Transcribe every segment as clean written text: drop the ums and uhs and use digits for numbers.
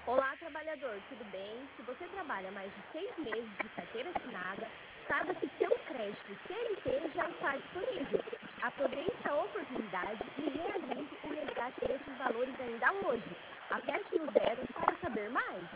Olá, trabalhador, tudo bem? Se você trabalha mais de 6 meses de carteira assinada, saiba que seu crédito CLT já está disponível. Aproveite a oportunidade e realize o resgate desses valores ainda hoje. Aperte no 0 para saber mais.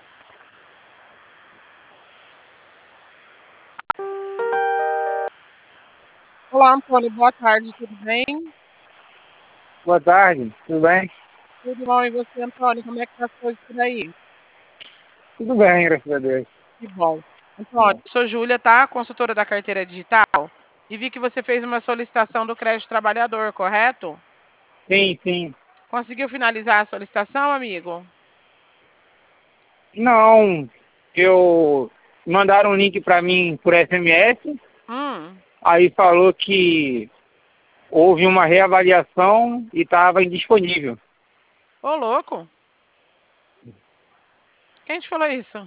Olá, Antônio, boa tarde, tudo bem? Boa tarde, tudo bem? Tudo bom, e você, Antônio, como é que tá as coisas por aí? Tudo bem, graças a Deus. Que bom. Antônio, sou Júlia, tá? Consultora da carteira digital, e vi que você fez uma solicitação do crédito trabalhador, correto? Sim. Conseguiu finalizar a solicitação, amigo? Não, eu mandaram um link para mim por SMS, Hum, aí falou que houve uma reavaliação e estava indisponível. ô louco. Quem te falou isso?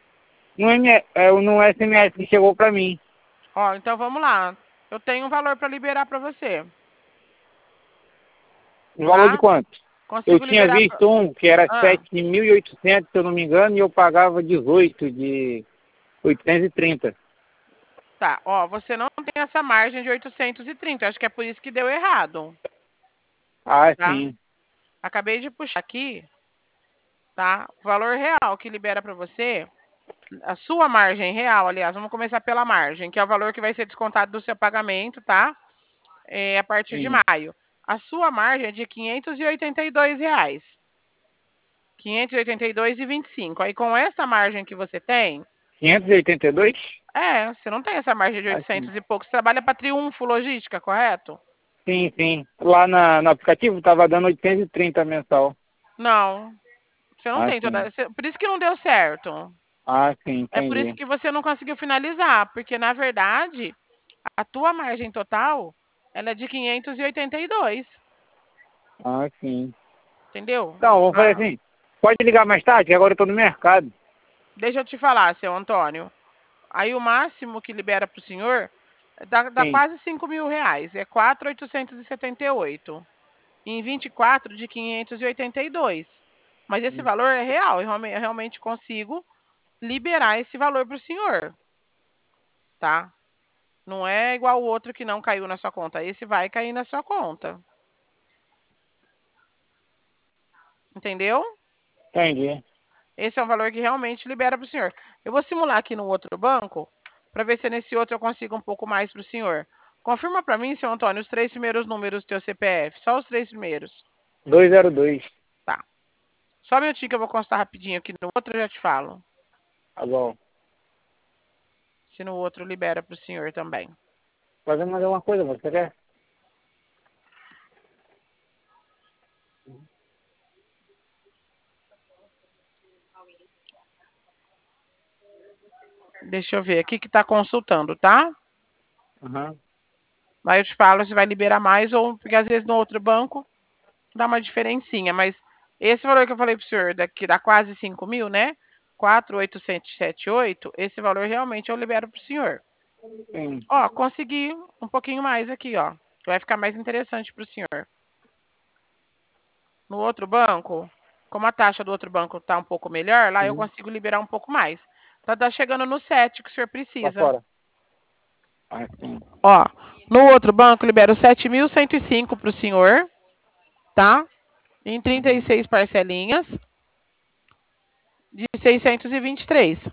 No SMS que chegou para mim. Ó, então vamos lá. Eu tenho um valor para liberar para você, O valor de tá? quanto? Eu Consigo tinha liberar visto um que era Ah, 7.800, se eu não me engano, e eu pagava 18 de 830. tá. Ó, você não tem essa margem de 830. Acho que é por isso que deu errado, Ah, tá? sim. Acabei de puxar aqui, tá? O valor real que libera para você, a sua margem real, aliás, vamos começar pela margem, que é o valor que vai ser descontado do seu pagamento, tá? A partir de Sim. maio. A sua margem é de R$ 582. 582,25. Aí com essa margem que você tem, 582? você não tem essa margem de Ah, sim. 800 e pouco. Você trabalha para Triunfo Logística, correto? Sim. Lá no aplicativo estava dando 830 mensal. Não, você não Ah, tem sim. por isso que não deu certo. Ah, sim, É por isso entendi. que você não conseguiu finalizar, porque na verdade a tua margem total, ela é de 582, Ah, sim. entendeu? Então, vamos fazer assim. Pode ligar mais tarde, que agora eu estou no mercado. Deixa eu te falar, seu Antônio. Aí o máximo que libera para o senhor dá Sim. quase R$ 5.000. É 4.878. Em 24 de 582. Mas esse valor é real. Eu realmente consigo liberar esse valor para o senhor, tá? Não é igual o outro que não caiu na sua conta. Esse vai cair na sua conta. Entendeu? Entendi. Esse é um valor que realmente libera para o senhor. Eu vou simular aqui no outro banco, para ver se nesse outro eu consigo um pouco mais para o senhor. Confirma para mim, seu Antônio, os 3 primeiros números do teu CPF. Só os 3 primeiros. 202. Tá. Só um minutinho que eu vou constar rapidinho aqui no outro, eu já te falo. Tá bom. Se no outro libera para o senhor também. Fazendo mais alguma coisa, você quer? Deixa eu ver aqui que está consultando, tá? Aham. Aí eu te falo se vai liberar mais ou porque às vezes no outro banco dá uma diferencinha, mas esse valor que eu falei para o senhor, que dá quase 5.000, né? 4.878, esse valor realmente eu libero para o senhor. Sim. Ó, consegui um pouquinho mais aqui, ó. Vai ficar mais interessante para o senhor. No outro banco, como a taxa do outro banco está um pouco melhor, lá eu Uhum. consigo liberar um pouco mais. Tá chegando no 7 que o senhor Pra precisa. fora. Ah, sim. Ó, no outro banco, libero 7.105 para o senhor, tá? Em Uhum. 36 parcelinhas de 623.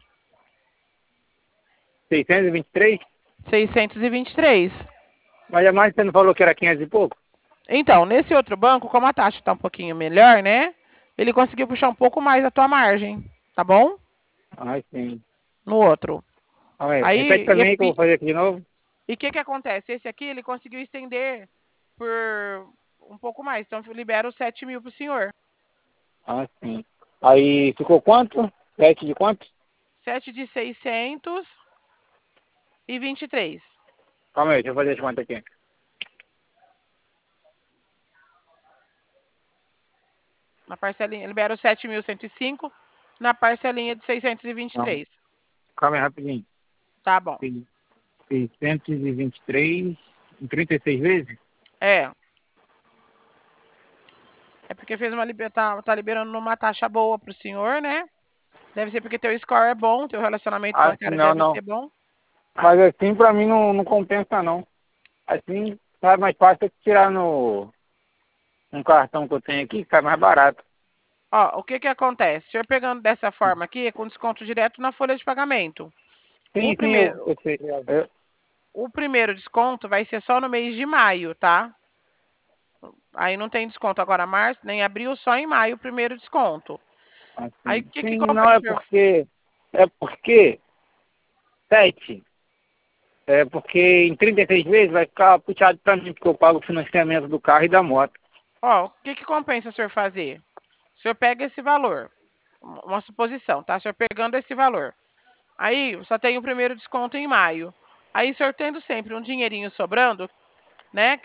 623? 623. Mas a mais você não falou que era 500 e pouco? Então, nesse outro banco, como a taxa está um pouquinho melhor, né? Ele conseguiu puxar um pouco mais a tua margem, tá bom? Ah, sim. No outro. Ah, é. Repete Aí, pra mim que eu vou fazer aqui de novo. e o que acontece? Esse aqui, ele conseguiu estender por um pouco mais. Então, eu libero 7.000 para o senhor. Ah, sim. Aí ficou quanto? 7 de quanto? 7 de 623. Calma aí, deixa eu fazer as contas aqui. Na parcelinha, libero 7.105 na parcelinha de Não, 623. calma aí rapidinho. Tá bom. 623 em 36 vezes? É. É porque fez tá liberando uma taxa boa para o senhor, né? Deve ser porque teu score é bom, teu relacionamento Assim, bancário não, deve não. ser bom. Mas assim, pra mim não compensa, não. Assim, sai mais fácil tirar no um cartão que eu tenho aqui, sai mais barato. Ó, o que que acontece? O senhor pegando dessa forma aqui, é com desconto direto na folha de pagamento. O Sim, sim, primeiro, eu sei. o primeiro desconto vai ser só no mês de maio, tá? Aí não tem desconto agora março, nem abril, só em maio o primeiro desconto. Aí o Assim, que que sim, não compensa? é porque 7. É porque em 36 vezes vai ficar puxado pra mim, porque eu pago o financiamento do carro e da moto. Ó, o que que compensa o senhor fazer? O senhor pega esse valor, uma suposição, tá? O senhor pegando esse valor. Aí só tem o primeiro desconto em maio. Aí o senhor tendo sempre um dinheirinho sobrando, né?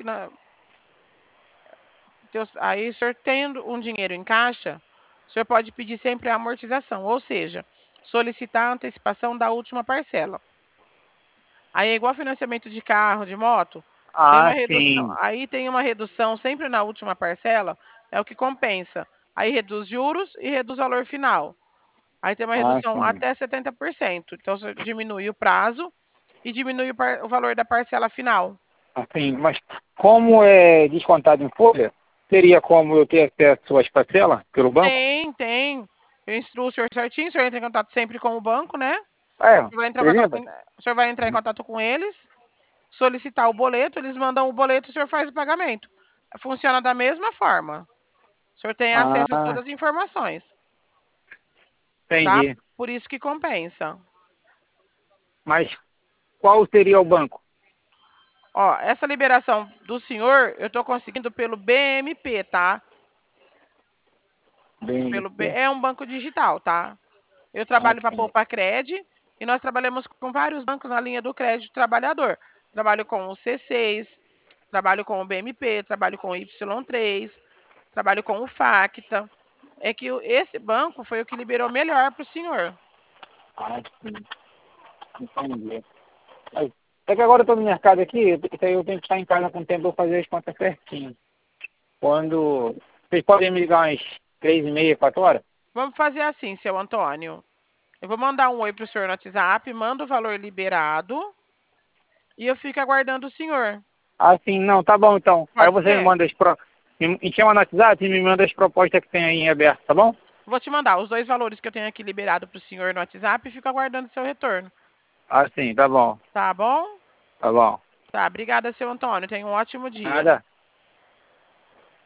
Aí o senhor tendo um dinheiro em caixa, o senhor pode pedir sempre a amortização, ou seja, solicitar a antecipação da última parcela. Aí é igual financiamento de carro, de moto, tem uma Ah, redução. sim. Aí tem uma redução sempre na última parcela, é o que compensa. Aí reduz juros e reduz o valor final. Aí tem uma Ah, redução sim. até 70%. Então você diminui o prazo e diminui o valor da parcela final. Assim, mas como é descontado em folha, teria como eu ter acesso às parcelas pelo banco? Tem. Eu instruo o senhor certinho, o senhor entra em contato sempre com o banco, né? É, O senhor vai entrar, beleza? o senhor vai entrar em contato com eles, solicitar o boleto, eles mandam o boleto, o senhor faz o pagamento. Funciona da mesma forma. O senhor tem acesso a Ah, todas as informações, tá? entendi. Por isso que compensa. Mas qual seria o banco? Ó, essa liberação do senhor, eu tô conseguindo pelo BMP, tá? Bem, É um banco digital, tá? Eu ah, trabalho para a sim. Poupa Cred e nós trabalhamos com vários bancos na linha do crédito trabalhador. Trabalho com o C6, trabalho com o BMP, trabalho com o Y3, trabalho com o Facta. É que esse banco foi o que liberou melhor para o senhor. Ah, sim. Entendi. É que agora eu tô no mercado aqui, isso aí eu tenho que estar em casa com o tempo para fazer as contas certinho. Quando. Vocês podem me ligar umas 3h30, 4 horas? Vamos fazer assim, seu Antônio. Eu vou mandar um oi para o senhor no WhatsApp, manda o valor liberado e eu fico aguardando o senhor. Ah, sim, não, tá bom então. Aí Pode você me ser? manda me chama no WhatsApp e me manda as propostas que tem aí em aberto, tá bom? Vou te mandar os dois valores que eu tenho aqui liberado para o senhor no WhatsApp e fico aguardando seu retorno. Ah, sim, tá bom. Tá bom? Tá bom. Tá, obrigada, seu Antônio. Tenha um ótimo dia. Nada.